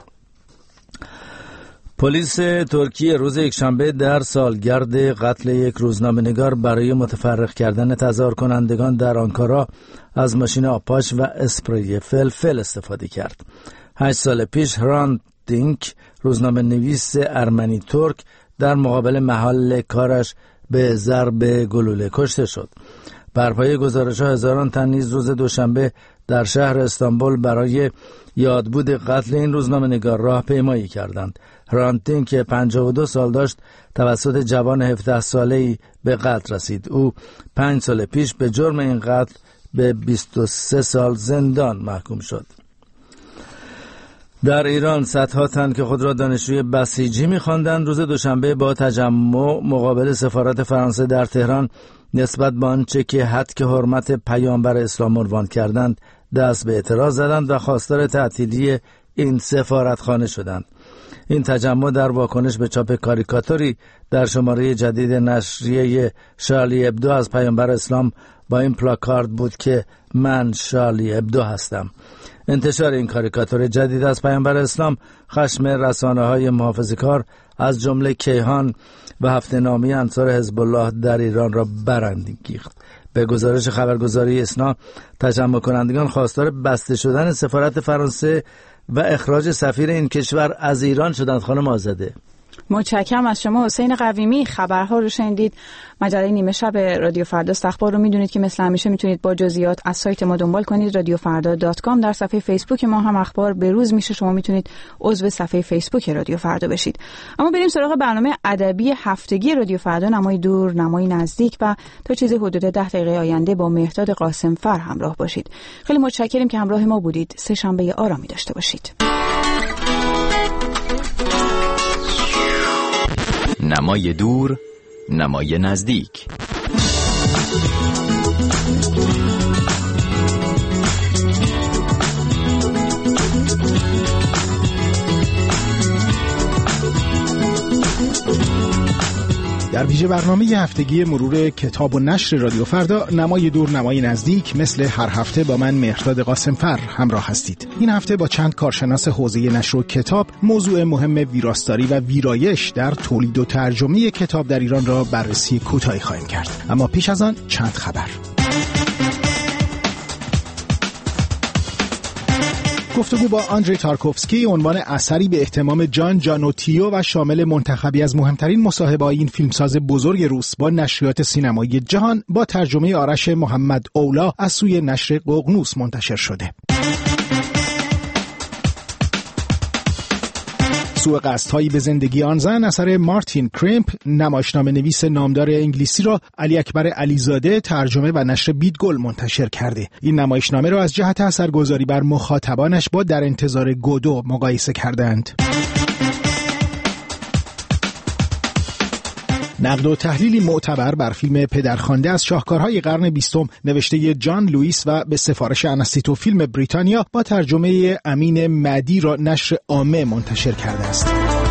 پلیس ترکیه روز یکشنبه در سالگرد قتل یک روزنامه‌نگار برای متفرق کردن تظاهر کنندگان در آنکارا از ماشین آپاش و اسپری فلفل استفاده کرد. 8 سال پیش hrant dink روزنامه‌نویس ارمنی ترک در مقابل محل کارش به ضرب گلوله کشته شد. بر پایه گزارش‌ها هزاران تن نیز روز دوشنبه در شهر استانبول برای یادبود قتل این روزنامه‌نگار راهپیمایی کردند. hrant dink که 52 سال داشت توسط جوان 17 ساله‌ای به قتل رسید. او 5 سال پیش به جرم این قتل به 23 سال زندان محکوم شد. در ایران صدها تن که خود را دانشجوی بسیجی می‌خواندند روز دوشنبه با تجمع مقابل سفارت فرانسه در تهران نسبت به آنچه که حد حرمت پیامبر اسلام عنوان کردند دست به اعتراض زدند و خواستار تعطیلی این سفارتخانه شدند. این تجمع در واکنش به چاپ کاریکاتوری در شماره جدید نشریه شارلی ابدو از پیامبر اسلام با این پلاکارد بود که من شارلی ابدو هستم. انتشار این کاریکاتور جدید از پیامبر اسلام خشم رسانه‌های محافظه‌کار از جمله کیهان و هفته‌نامه انصار حزب الله در ایران را برانگیخت. به گزارش خبرگزاری اسنا، تجمع کنندگان خواستار بسته شدن سفارت فرانسه و اخراج سفیر این کشور از ایران شدند. خانم آزاده، متشکرم از شما. حسین قویمی، خبرها رو شنیدید. مجله نیمه شب رادیو فرداست. اخبار رو میدونید که مثل همیشه میتونید با جزئیات از سایت ما دنبال کنید، radiofrda.com. در صفحه فیسبوک ما هم اخبار به روز میشه، شما میتونید عضو صفحه فیسبوک رادیو فردا بشید. اما بریم سراغ برنامه ادبی هفتگی رادیو فردا، نمای دور نمای نزدیک، و تا چیزی حدود 10 دقیقه آینده با مهرداد قاسمفر همراه باشید. خیلی متشکریم که همراه ما بودید. سه شنبه آرامی داشته باشید. نمای دور نمای نزدیک. در ویژه برنامه هفتگی مرور کتاب و نشر رادیو فردا، نمای دور نمای نزدیک، مثل هر هفته با من مهرداد قاسمفر همراه هستید. این هفته با چند کارشناس حوزه نشر و کتاب موضوع مهم ویراستاری و ویرایش در تولید و ترجمه کتاب در ایران را بررسی کوتاهی خواهیم کرد. اما پیش از آن چند خبر. گفتگو با آندری تارکوفسکی عنوان اثری به اهتمام جان جانوتیو و شامل منتخبی از مهمترین مصاحبه‌های این فیلمساز بزرگ روس با نشریات سینمایی جهان با ترجمه آرش محمد اولا از سوی نشر ققنوس منتشر شده. سوء قصدهایی به زندگی آن زن اثر مارتین کریمپ، نمایشنامه نویس نامدار انگلیسی را علی اکبر علیزاده ترجمه و نشر بیدگل منتشر کرده. این نمایشنامه را از جهت اثرگذاری بر مخاطبانش با در انتظار گودو مقایسه کردند. نقد و تحلیلی معتبر بر فیلم پدرخوانده از شاهکارهای قرن 20 نوشته جان لوئیس و به سفارش انستیتو فیلم بریتانیا با ترجمه امین مدی را نشر عامه منتشر کرده است.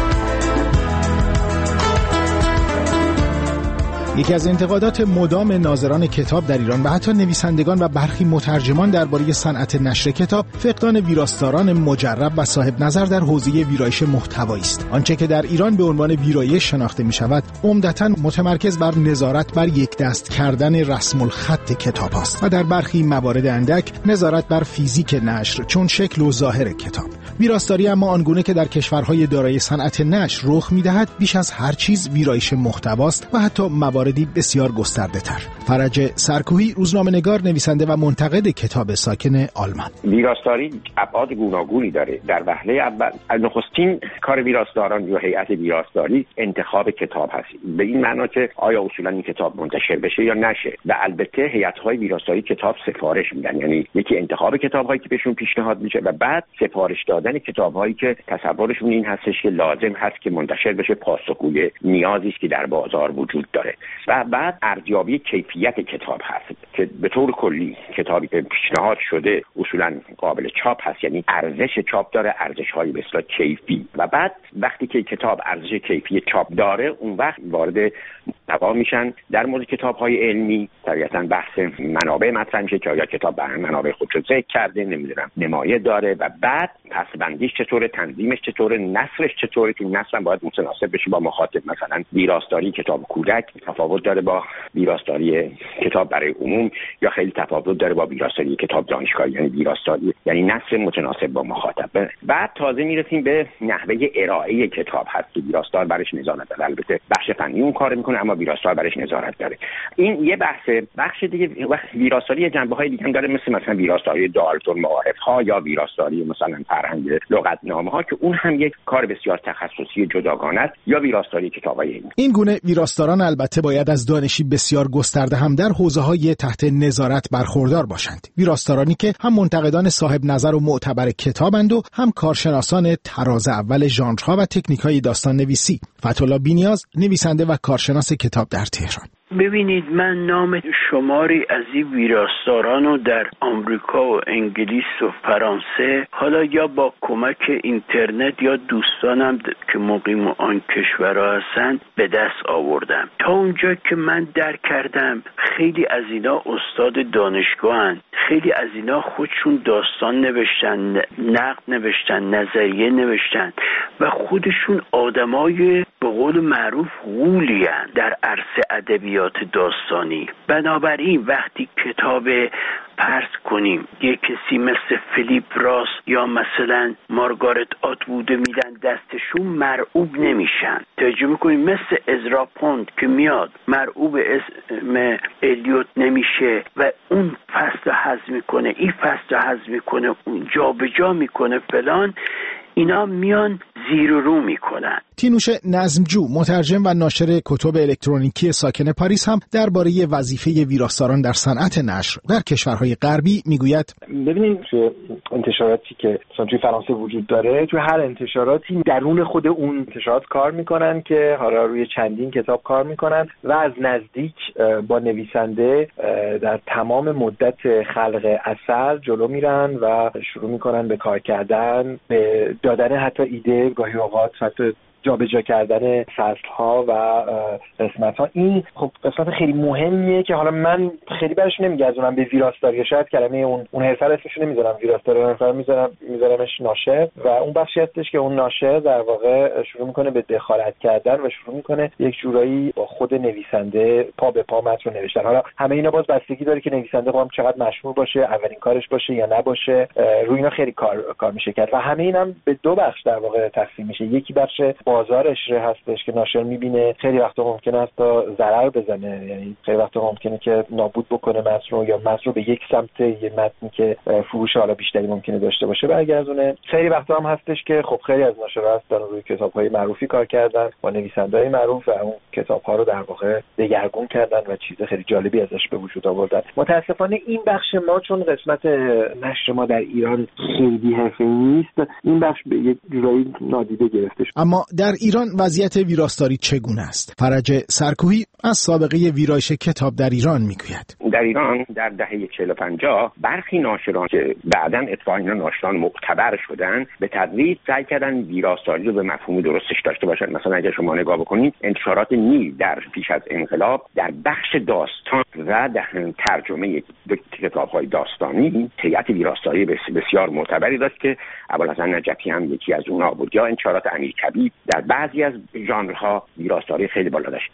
یکی از انتقادات مدام ناظران کتاب در ایران و حتی نویسندگان و برخی مترجمان درباره صنعت نشر کتاب فقدان ویراستاران مجرب و صاحب نظر در حوزه ویرایش محتوایی است. آنچه که در ایران به عنوان ویرایش شناخته می شود عمدتاً متمرکز بر نظارت بر یک دست کردن رسم الخط کتاب است و در برخی موارد اندک نظارت بر فیزیک نشر چون شکل و ظاهر کتاب. ویراستاری اما آنگونه که در کشورهای دارای صنعت نشر رخ می‌دهد بیش از هر چیز ویرایش محتواست و حتی مواردی بسیار گسترده‌تر. فرج سرکوهی، روزنامه‌نگار، نویسنده و منتقد کتاب ساکن آلمان. ویراستاری ابعاد گوناگونی داره. در وهله اول نخستین کار ویراستاران یا هیئت ویراستاری انتخاب کتاب هست. به این معنا که آیا اصولا این کتاب منتشر بشه یا نشه. و البته هیئت‌های ویراستاری کتاب سفارش میدن، یعنی یکی انتخاب کتاب‌هایی که بهشون پیشنهاد میشه و بعد سفارش دادن کتاب‌هایی که تصورشون این هستش که لازم هست که منتشر بشه، پاسخگوی نیازی است که در بازار وجود داره. و بعد ارزیابی کیفیت کتاب هست که به طور کلی کتابی که پیشنهاد شده اصولا قابل چاپ هست، یعنی ارزش چاپ داره، ارزش‌های به اصطلاح کیفی. و بعد وقتی که کتاب ارزش کیفی چاپ داره اون وقت وارد محتوا میشن. در مورد کتاب‌های علمی طبیعتاً بحث منابع مطرح میشه که آیا کتاب به منابع خودش ذکر کرده، نمیدونم نمایه داره و بعد پس‌بندیش چطوره، تنظیمش چطوره، نثرش چطوره که نثر باید متناسب بشه با مخاطب. مثلا ویراستاری کتاب کودک تفاوت داره با ویراستاری کتاب برای عموم یا خیلی تفاوت داره با ویراستاری کتاب دانشگاهی، یعنی ویراستاری یعنی نثر متناسب با مخاطب. بعد تازه میرسیم به نحوه ارائه کتاب هست که ویراستار برش نظارت داره. البته بخش فنی اون کار میکنه اما ویراستار برش نظارت داره. این یه بخش دیگه. ویراستاری جنبه‌های دیگه هم داره، مثلا ویراستاری دارالفنون معارف‌ها یا ویراستاری مثلا فرهنگ لغتنامه‌ها که اون هم یک کار بسیار تخصصی جداگانه است، یا ویراستاری کتاب‌های علمی. این گونه ویراستاران البته باید از دانشی بسیار گسترده هم در حوزه‌های تحت نظارت برخوردار باشند. ویراستارانی که هم منتقدان صاحب نظر و معتبر کتابند و هم کارشناسان تراز اول ژانرها و تکنیک‌های داستان نویسی. فتح‌الله بی‌نیاز، نویسنده و کارشناس کتاب در تهران. ببینید، من نام شماری از این ویراستارانو در آمریکا و انگلیس و فرانسه، حالا یا با کمک اینترنت یا دوستانم که مقیم آن کشورها هستن، به دست آوردم. تا اونجا که من درک کردم خیلی از اینا استاد دانشگاهن، خیلی از اینا خودشون داستان نوشتن، نقد نوشتن، نظریه نوشتن و خودشون آدمای به قول معروف غولین در عرصه ادبیات ادبیات داستانی. بنابراین وقتی کتاب پرس کنیم یک کسی مثل فیلیپ راس یا مثلا مارگارت آتوود میدن دستشون، مرعوب نمیشن. توجه میکنیم مثل ازرا پوند که میاد مرعوب اسم الیوت نمیشه و اون فصل حذف میکنه، این فصل حذف میکنه، اون جا به جا میکنه فلان، اینا میان زیر و رو میکنن. تینوش نظمجو، مترجم و ناشر کتب الکترونیکی ساکن پاریس، هم درباره وظیفه ویراستاران در صنعت نشر در کشورهای غربی میگوید: ببینید توی انتشاراتی که توی فرانسه وجود داره، توی هر انتشاراتی درون خود اون انتشارات کار میکنن که حالا روی چندین کتاب کار میکنن و از نزدیک با نویسنده در تمام مدت خلق اثر جلو میرن و شروع میکنن به کار کردن، به دادن حتی ایده، گاهی اوقات حتی جابجا کردن فصل‌ها و قسمت‌ها. این خب قسمت خیلی مهمیه که حالا من خیلی برش نمیگردونم به ویراستاری، شاید کلمه اون حرفه اسمش نمیذارم ویراستاری، حرفه میذارمش ناشر، و اون بخشی هستش که اون ناشر در واقع شروع میکنه به دخالت کردن و شروع میکنه یک جورایی با خود نویسنده پا به پا متن رو نوشتن. حالا همه اینا باز بستگی داره که نویسنده با هم چقدر مشهور باشه، اولین کارش باشه یا نباشه، روی اینا خیلی کار میشه کرد و همه اینم به دو بخش در واقع تقسیم میشه. یکی بخش بازار اشاره هستش که ناشر میبینه خیلی وقتا ممکنه است تا ضرر بزنه، یعنی خیلی وقتا ممکنه که نابود بکنه متن رو یا متن رو به یک سمت، یه متنی که فروش حالا بیشتری ممکنه داشته باشه برگردونه. خیلی وقتا هم هستش که خب خیلی از ناشرها هستن روی کتاب‌های معروفی کار کردن با نویسنده‌های معروف و اون کتاب‌ها رو در واقع دگرگون کردن و چیز خیلی جالبی ازش به وجود آوردن. متأسفانه این بخش ما چون قسمت نشر ما در ایران خیلی حرفه‌ای نیست، این بخش به یک جورایی نادیده گرفته شده. اما در ایران وضعیت ویراستاری چگونه است؟ فرج سرکوهی از سابقه ویرایش کتاب در ایران میگوید. در ایران در دهه 40-50 برخی ناشران که بعداً اتفاقاً ناشران معتبر شدن به تدریج سعی کردن ویراستاری رو به مفهوم درستش داشته باشن. مثلا اگه شما نگاه بکنید انتشارات نیل در پیش از انقلاب در بخش داستان و در ترجمه کتاب‌های داستانی هیئت ویراستاری بسیار معتبری داشت که ابوالحسن نجفی هم یکی از اونها بود، یا انتشارات امیرکبیر در بعضی از ژانرها ویراستاری خیلی بالا داشت.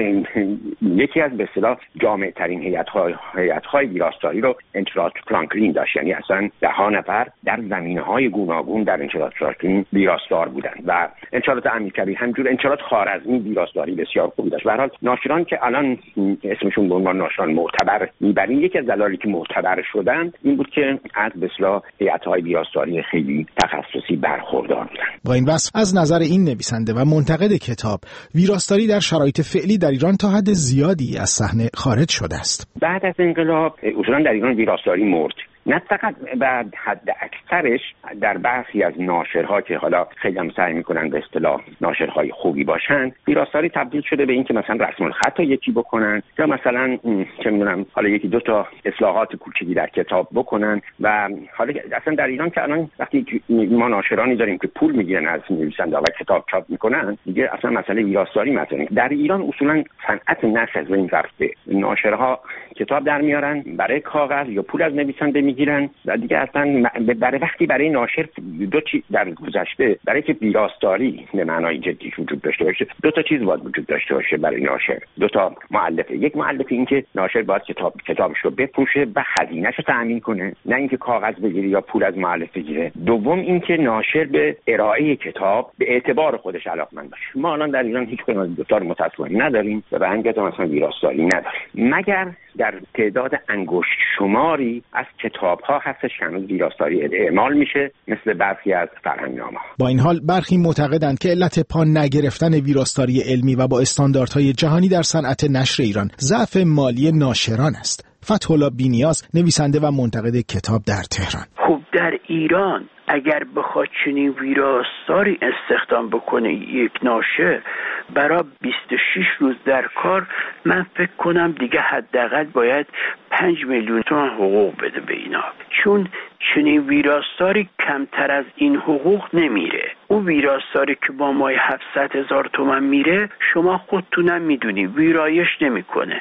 یکی از به اصطلاح جامع ترین هیئت‌های ویراستاری رو انتشارات فرانکلین داشت، یعنی اصلا 10 نفر در زمینه‌های گوناگون در انتشارات فرانکلین ویراستار بودند و انتشارات امیرکبیر همینجور. انتشارات خوارزمی ویراستاری بسیار خوبی داشت. به هر حال ناشران که الان اسمشون به عنوان ناشران معتبر میبریم، یکی از دلایلی که معتبر شدند این بود که از به اصطلاح هیئت‌های ویراستاری خیلی تخصصی برخوردار بودند. با این وصف از نظر این نویسنده و منتقد کتاب، ویراستاری در شرایط فعلی در ایران تا حد زیادی از صحنه خارج شده است. بعد از انقلاب اصولا در ایران ویراستاری مرد. نه فقط بعد حد اکثرش در برخی از ناشرها که حالا خیلی هم سعی میکنن به اصطلاح ناشرهای خوبی باشن، ویراستاری تبدیل شده به این که مثلا رسم الخط یکی بکنن یا مثلا چه میدونم حالا یکی دو تا اصلاحات کوچیکی در کتاب بکنن. و حالا اصلا در ایران که الان وقتی ما ناشرانی داریم که پول میگیرن از نویسنده و کتاب چاپ میکنن، دیگه اصلا مسئله ویراستاری مطرح. در ایران اصولا صنعت نشر از این رفته، ناشرها کتاب در میارن برای کاغذ یا پول از نویسنده میگیرن و دیگه اصلا برای ناشر دو چیز در گذشته، برای که ویراستاری به معنای جدی وجود داشته باشه دو تا چیز باید وجود داشته باشه برای ناشر، دو تا مؤلفه. یک مؤلف این که ناشر باید کتابش رو بفروشه و هزینه‌اش رو تأمین کنه، نه اینکه کاغذ بگیره یا پول از مؤلف بگیره. دوم این که ناشر به ارائه کتاب به اعتبار خودش علاقمند باشه. ما الان در ایران هیچ کدوم از دو تا رو متأسفانه نداریم و به همین جهت مثلا ویراستاری نداریم، مگر در تعداد انگشت شماری از کتاب‌ها هستش که هنوز ویراستاری اعمال میشه، مثل برخی از فرهنگنامه‌ها. با این حال برخی معتقدند که علت پا نگرفتن ویراستاری علمی و با استانداردهای جهانی در صنعت نشر ایران ضعف مالی ناشران است. فتح‌الله بی‌نیاز، نویسنده و منتقد کتاب در تهران: خب در ایران اگر بخواد چنین ویراستاری استخدام بکنه یک ناشر برای 26 روز در کار، من فکر کنم دیگه حداقل باید 5 میلیون تومان حقوق بده به اینا، چون چنین ویراستاری کمتر از این حقوق نمیره. اون ویراستاری که با مای 700,000 تومان میره شما خودتونم میدونی ویرایش نمیکنه.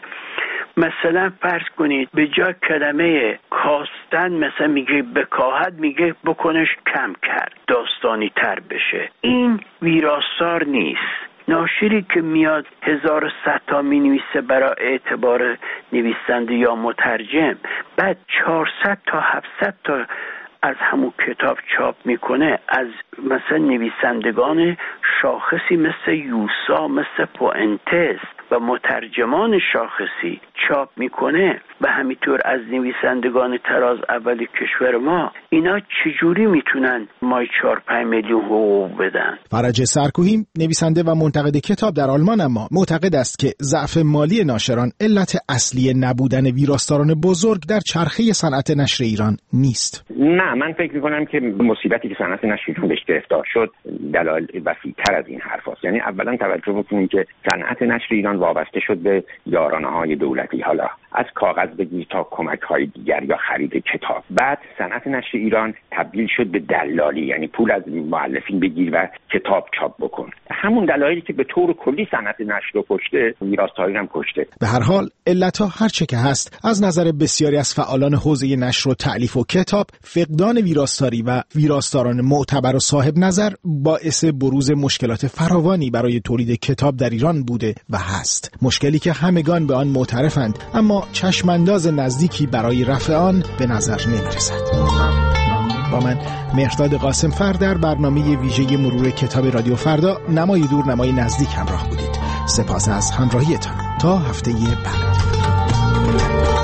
مثلا فرض کنید به جای کلمه کاستن مثلا میگه بکاهد، میگه بکنش کم کرد داستانی تر بشه. این ویراستار نیست. ناشری که میاد 1100 تا مینویسه برای اعتبار نویسنده یا مترجم، بعد 400 تا 700 تا از همون کتاب چاپ میکنه، از مثلا نویسندگان شاخصی مثل یوسا، مثل پوئنتس و مترجمان شاخصی چاپ میکنه و همینطور از نویسندگان تراز اول کشور ما، اینا چجوری میتونن مای 4-5 میلیون حقوق بدن؟ فرج سرکوهی نویسنده و منتقد کتاب در آلمان اما معتقد است که ضعف مالی ناشران علت اصلی نبودن ویراستاران بزرگ در چرخه صنعت نشر ایران نیست. نه، من فکر میکنم که مصیبتی که صنعت نشر ایران بهش گرفتار شد دلایل وسیع‌تر از این حرف هست. یعنی اولا توجه بکنید که صنعت نشر ایران وابسته شد به یارانه‌های دولتی، حالا از کاغذ بگیر تا کمک‌های دیگر یا خرید کتاب. بعد صنعت نشر ایران تبدیل شد به دلالی، یعنی پول از مؤلفین بگیر و کتاب چاپ بکن. همون دلایلی که به طور کلی صنعت نشر رو کشته، ویراستاری هم کشته. به هر حال علت‌ها هر چه که هست، از نظر بسیاری از فعالان حوزه نشر و تألیف و کتاب، فقدان ویراستاری و ویراستاران معتبر و صاحب نظر باعث بروز مشکلات فراوانی برای تولید کتاب در ایران بوده و هست. مشکلی که همگان به آن معترفند، اما چشمانداز نزدیکی برای رفع آن به نظر نمی‌رسد. با من مهرداد قاسمفر در برنامه ویژه مرور کتاب رادیو فردا، نمای دور نمای نزدیک همراه بودید. سپاس از همراهیتان. تا هفته بعد.